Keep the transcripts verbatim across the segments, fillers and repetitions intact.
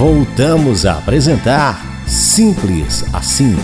voltamos a apresentar Simples Assim.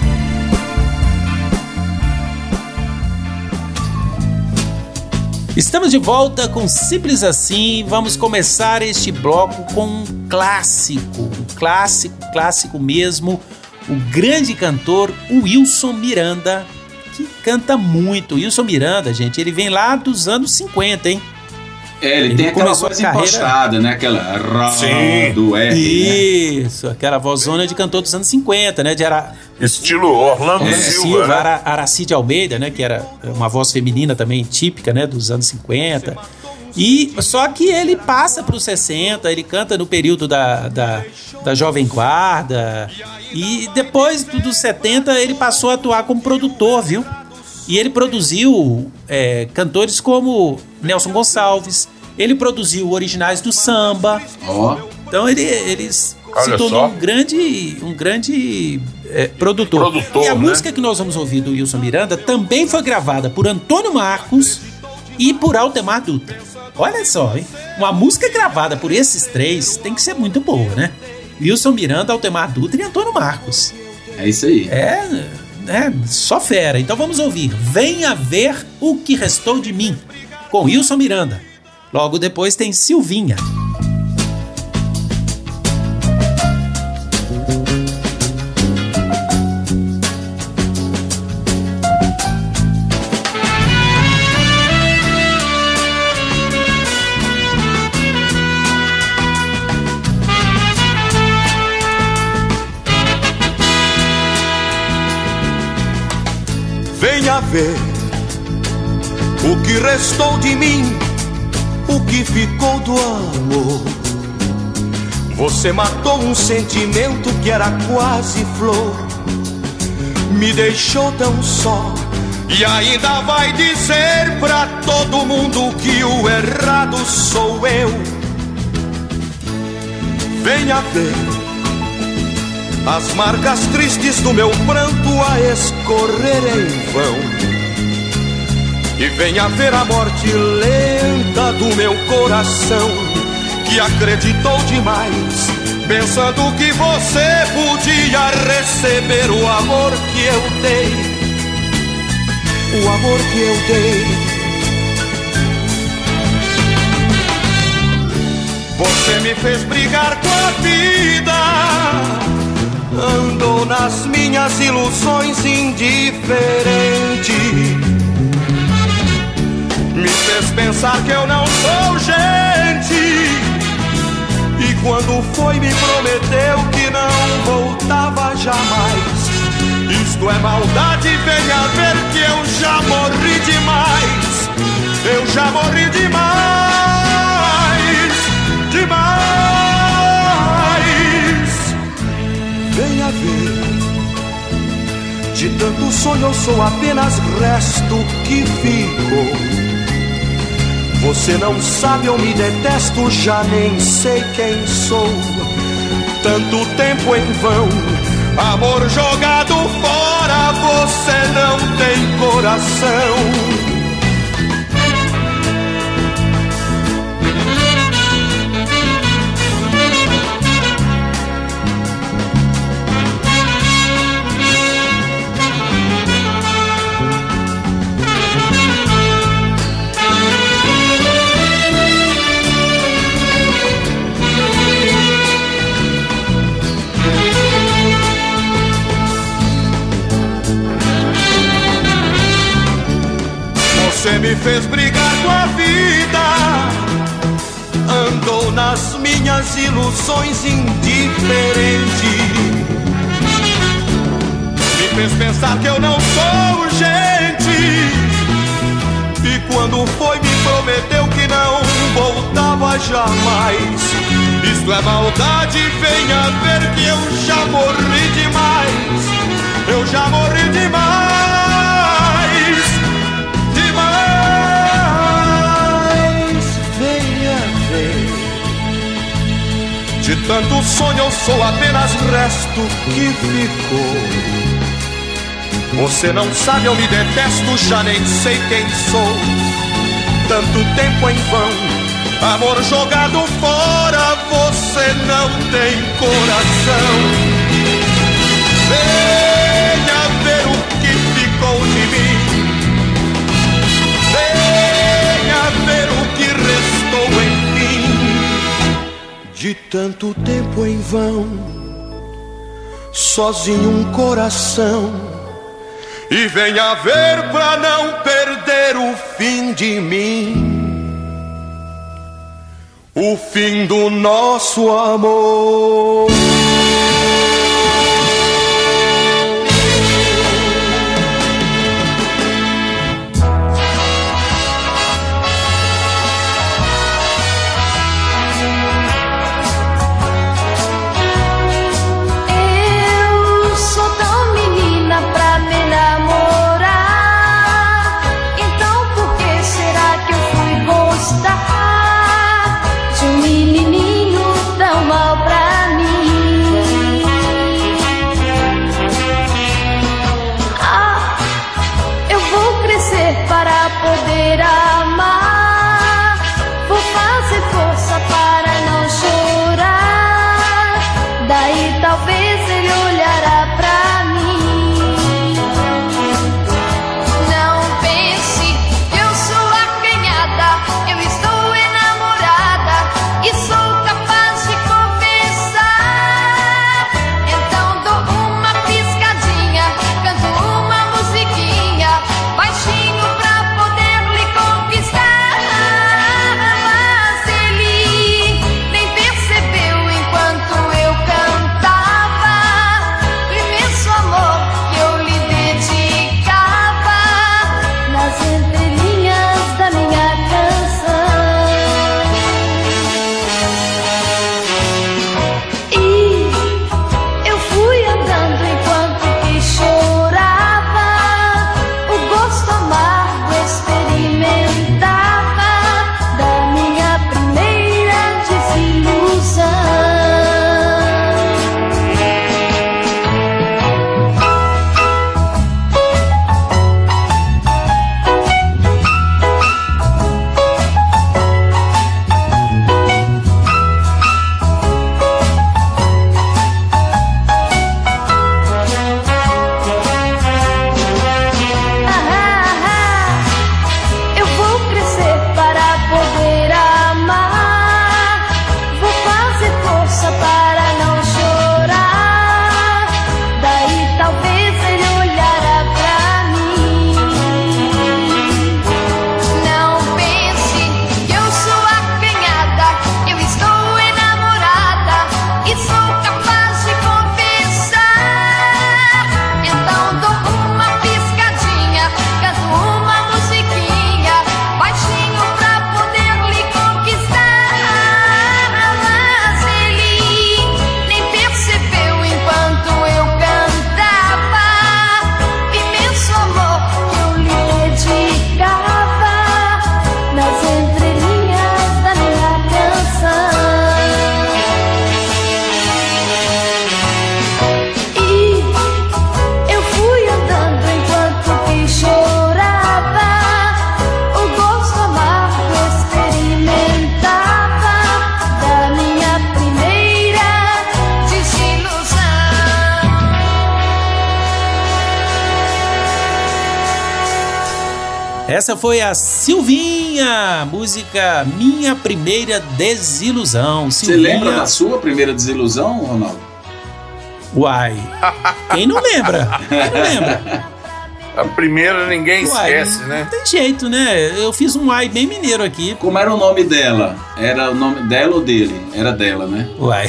Estamos de volta com Simples Assim. Vamos começar este bloco com um clássico, um clássico, clássico mesmo. O grande cantor Wilson Miranda, que canta muito. Wilson Miranda, gente, ele vem lá dos anos cinquenta, hein? É, ele, ele tem aquela voz carreira... impostada, né? Aquela rá do R. Isso, né? Aquela vozona de cantor dos anos cinquenta, né? De Ara... Estilo Orlando é, Silva, Silva, né? Ara... Aracide Almeida, né? Que era uma voz feminina também típica, né? Dos anos cinquenta. E só que ele passa para os sessenta, ele canta no período da, da, da Jovem Guarda. E depois dos setenta ele passou a atuar como produtor, viu? E ele produziu é, cantores como Nelson Gonçalves, ele produziu originais do samba. Oh. Então ele, ele se Olha tornou só. um grande, um grande é, produtor. Produtor, E a né? música que nós vamos ouvir do Wilson Miranda também foi gravada por Antônio Marcos e por Altemar Dutra. Olha só, hein? Uma música gravada por esses três tem que ser muito boa, né? Wilson Miranda, Altemar Dutra e Antônio Marcos. É isso aí. É... É, só fera. Então vamos ouvir Venha Ver o que Restou de Mim, com Wilson Miranda. Logo depois tem Silvinha. Venha ver o que restou de mim, o que ficou do amor. Você matou um sentimento que era quase flor, me deixou tão só e ainda vai dizer pra todo mundo que o errado sou eu. Venha ver as marcas tristes do meu pranto a escorrer em vão, e venha ver a morte lenta do meu coração, que acreditou demais, pensando que você podia receber o amor que eu dei, o amor que eu dei. Você me fez brigar com a vida, andou nas minhas ilusões indiferente, me fez pensar que eu não sou gente, e quando foi me prometeu que não voltava jamais. Isto é maldade, venha ver que eu já morri demais, eu já morri demais, demais. Venha ver, de tanto sonho eu sou apenas resto que ficou. Você não sabe, eu me detesto, já nem sei quem sou. Tanto tempo em vão, amor jogado fora, você não tem coração. Você me fez brigar com a vida, andou nas minhas ilusões indiferente, me fez pensar que eu não sou gente, e quando foi me prometeu que não voltava jamais. Isto é maldade, venha ver que eu já morri demais, eu já morri demais. De tanto sonho eu sou apenas resto que ficou. Você não sabe, eu me detesto, já nem sei quem sou. Tanto tempo em vão, amor jogado fora, você não tem coração. Venha ver o que ficou de mim. Venha ver o que restou em mim. De tanto tempo em vão, sozinho um coração. E venha ver pra não perder o fim de mim. O fim do nosso amor. Eu sou tão menina pra me namorar. Então por que será que eu fui gostar de um menininho tão mal pra mim? Ah, eu vou crescer para poder amar. Vou fazer força para não chorar. Daí talvez ele olhará pra mim. Não pense que eu sou acanhada. Eu estou enamorada e sou capaz de confessar. Então dou uma piscadinha, canto uma musiquinha baixinho pra poder lhe conquistar. Mas ele nem percebeu enquanto eu cantava o imenso amor que eu lhe dedicava nas entrelinhas da minha canção. E eu fui andando enquanto que chorava, o gosto amargo experimentava da minha primeira desilusão. Eu vou crescer para poder amar. Vou fazer força para não chorar. Daí talvez ele olhará pra mim. Não pense que eu sou acanhada. Eu estou enamorada e sou capaz de confessar. Então dou uma piscadinha, canto uma musiquinha baixinho pra poder lhe conquistar. Mas ele nem percebeu enquanto eu cantava o imenso amor que eu lhe dedicava nas entrelinhas da minha canção. E eu fui andando enquanto que chorava, o gosto amargo experimentava da minha primeira desilusão. Essa foi a Silvinha, música Minha Primeira Desilusão. Você Silvinha... lembra da sua primeira desilusão, Ronaldo? Uai, quem não lembra? Quem não lembra? A primeira ninguém Uai, esquece, não, né? não tem jeito, né? Eu fiz um uai bem mineiro aqui. Como era o nome dela? Era o nome dela ou dele? Era dela, né? Uai.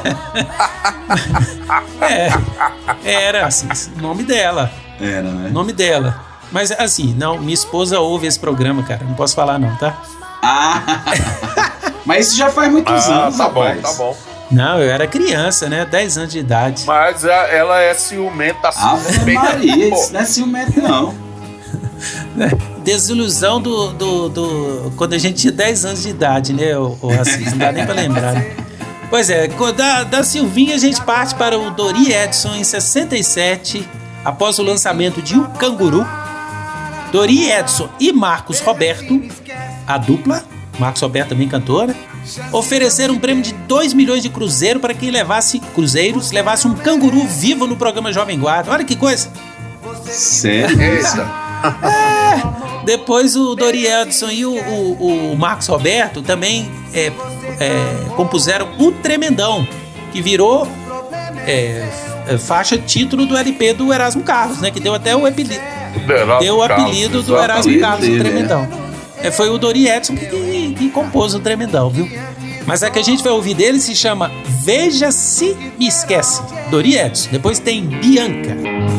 É, era assim, o nome dela. Era, né? O nome dela. Mas assim, não, minha esposa ouve esse programa, cara. Não posso falar não, tá? Ah! Mas isso já faz muitos Ah, anos, tá bom, rapaz. tá bom. Não, eu era criança, né? dez anos de idade. Mas a- ela é ciumenta assim. Ave bem- Maria, Pô, isso não é ciumento, não. Desilusão do, do, do- quando a gente tinha dez anos de idade, né, o, o Assis? Não dá nem pra lembrar. Né? Pois é, da, da Silvinha a gente parte para o Dori Edson em sessenta e sete, após o lançamento de O Canguru. Dori Edson e Marcos Roberto, a dupla, Marcos Roberto também cantora, ofereceram um prêmio de dois milhões de cruzeiro para quem levasse cruzeiros, levasse um canguru vivo no programa Jovem Guarda. Olha que coisa. Sério? Eita. É, depois o Dori Edson e o, o, o Marcos Roberto também é, é, compuseram O Tremendão, que virou é, faixa título do L P do Erasmo Carlos, né? Que deu até o apelido, deu o apelido do Erasmo Carlos, O Tremendão. É, foi o Dori Edson que, que, que compôs o Tremendão, viu? Mas a que a gente vai ouvir dele se chama Veja Se Me Esquece, Dori Edson. Depois tem Bianca.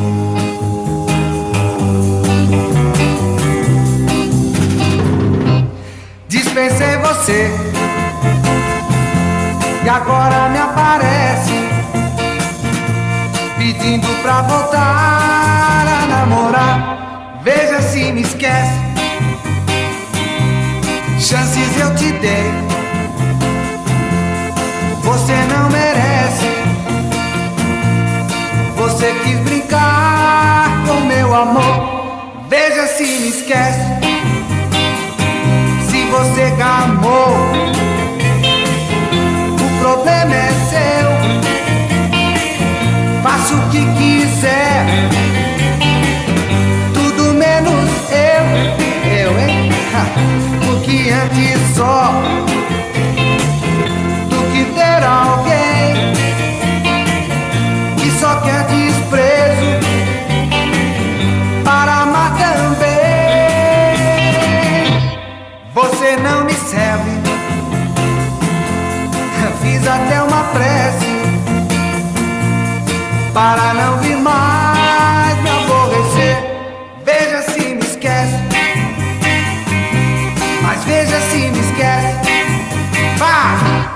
Dispensei você e agora me aparece pedindo pra voltar a namorar. Veja se me esquece. Chances eu te dei, você não merece. Você quis brincar com meu amor. Veja se me esquece. Se você gamou, o problema é seu. Faça o que quiser, tudo menos eu. Eu, hein? Porque antes só do que ter alguém que só quer desprezo para amar também. Você não me serve, fiz até uma prece para não vir mais me aborrecer. Veja se me esquece, mas veja se me esquece. Vai!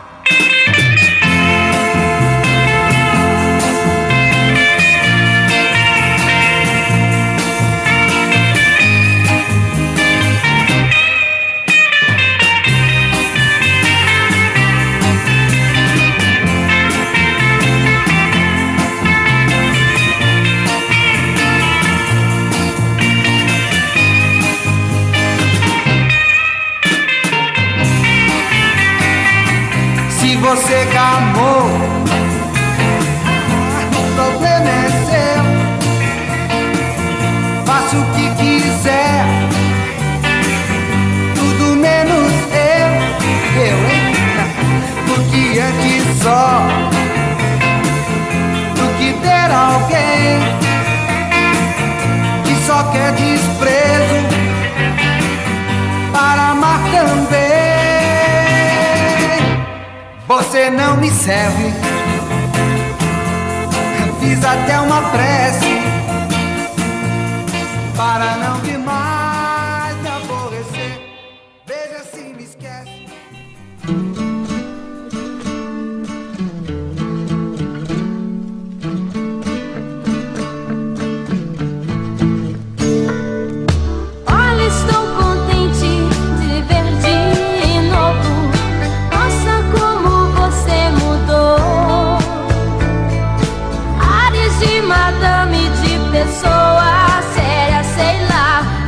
Você gamou, o problema é seu. Faça o que quiser, tudo menos eu. Eu, hein? Porque antes só do que ter alguém que só quer desprezo para amar também. Você não me serve, fiz até uma prece para não vir mais me aborrecer. Veja se me esquece. Olha, estou contente de ver de novo. Nossa, como você mudou. Ares de madame, de pessoa séria, sei lá.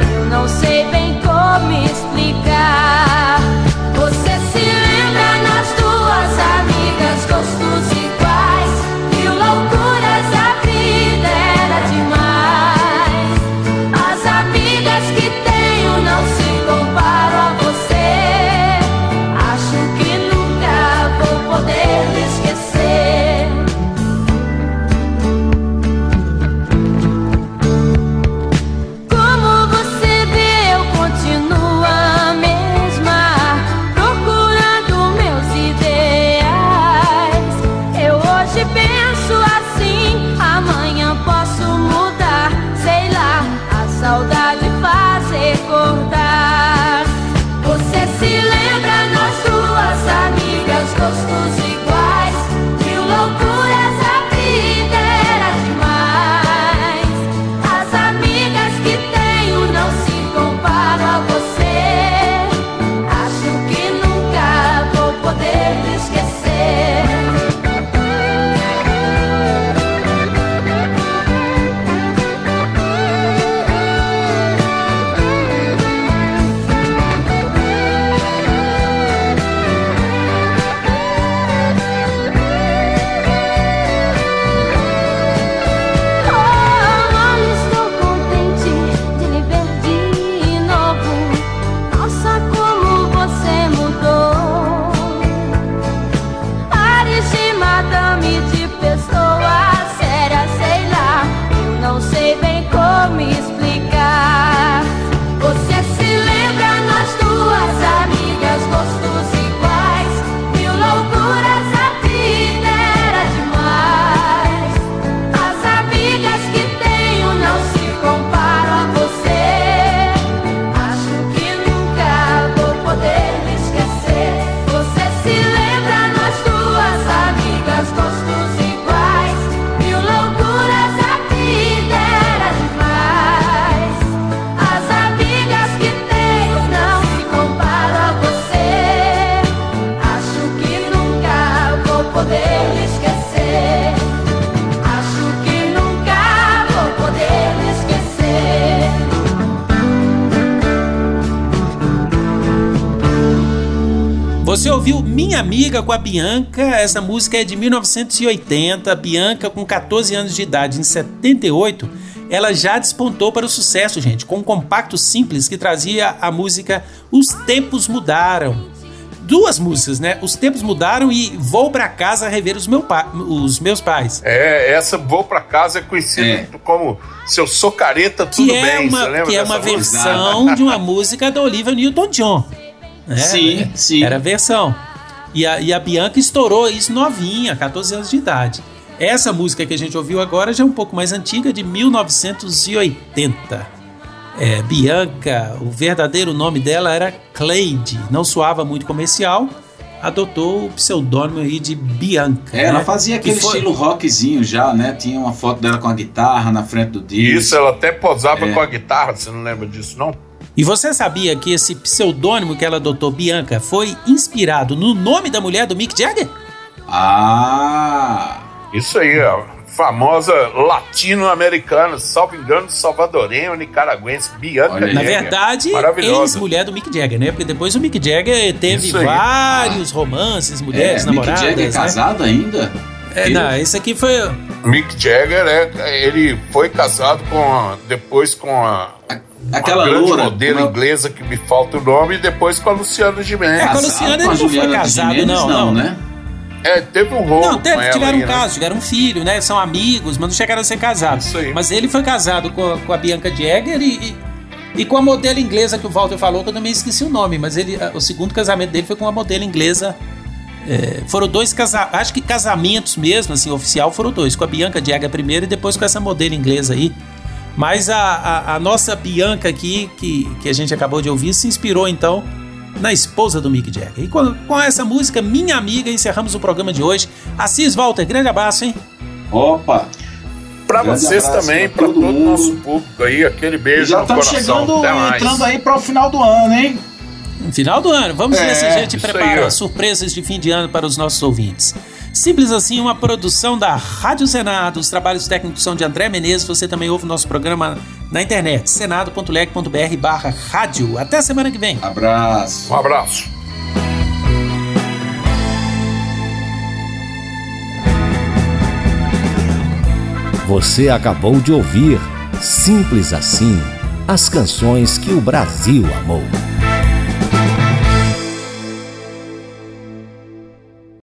ouviu Minha Amiga com a Bianca. Essa música é de mil novecentos e oitenta. A Bianca, com catorze anos de idade, em setenta e oito, ela já despontou para o sucesso, gente, com um compacto simples que trazia a música Os Tempos Mudaram. Duas músicas, né? Os Tempos Mudaram e Vou Pra Casa Rever os, meu pa- os Meus Pais. É, essa Vou Pra Casa é conhecida é. como Se Eu Sou Careta, Tudo que é Bem. Uma, Você lembra que é uma música? versão de uma música da Olivia Newton-John. Né? Sim, sim. Era a versão. E a, e a Bianca estourou isso novinha, catorze anos de idade. Essa música que a gente ouviu agora já é um pouco mais antiga, de mil novecentos e oitenta. É, Bianca, o verdadeiro nome dela era Cleide, não soava muito comercial, adotou o pseudônimo aí de Bianca. É, ela né? fazia aquele foi... estilo rockzinho já, né? Tinha uma foto dela com a guitarra na frente do disco. Isso, ela até posava é. com a guitarra, você não lembra disso, não? E você sabia que esse pseudônimo que ela adotou, Bianca, foi inspirado no nome da mulher do Mick Jagger? Ah! Isso aí, ó. Famosa latino-americana, salvo engano, salvadorenho, nicaragüense, Bianca Jagger. Na verdade, ex-mulher do Mick Jagger, né? Porque depois o Mick Jagger teve vários romances, mulheres, é, namoradas. Mick Jagger é casado né? ainda? É, não, esse aqui foi... Mick Jagger, é, ele foi casado com a, depois com a... Aquela uma grande loura, modelo uma... inglesa que me falta o nome, e depois com a Luciana Gimenez. É, com a Luciana ele não foi casado, Gimenez, não, não, não, né? É, teve um rolo. Não, teve, tiveram aí, um caso, né? tiveram um filho, né? São amigos, mas não chegaram a ser casados. Isso aí. Mas ele foi casado com a, com a Bianca Jagger e, e, e com a modelo inglesa que o Walter falou, que eu também esqueci o nome, mas ele, o segundo casamento dele foi com uma modelo inglesa. É, foram dois casamentos, acho que casamentos mesmo, assim, oficial, foram dois. Com a Bianca Jagger primeiro e depois com essa modelo inglesa aí. Mas a, a, a nossa Bianca aqui, que, que a gente acabou de ouvir, se inspirou então na esposa do Mick Jagger. E com, com essa música, Minha Amiga, encerramos o programa de hoje. Assis, Walter, grande abraço, hein? Opa! Pra vocês também, pra todo o nosso público aí, aquele beijo já no coração. Já estamos chegando, Até mais. entrando aí para o final do ano, hein? Final do ano, vamos É, ver se a gente isso prepara aí, surpresas de fim de ano para os nossos ouvintes. Simples assim, uma produção da Rádio Senado. Os trabalhos técnicos são de André Menezes. Você também ouve o nosso programa na internet, senado ponto leg ponto br barra rádio. Até a semana que vem. Abraço. Um abraço. Você acabou de ouvir Simples Assim, as canções que o Brasil amou.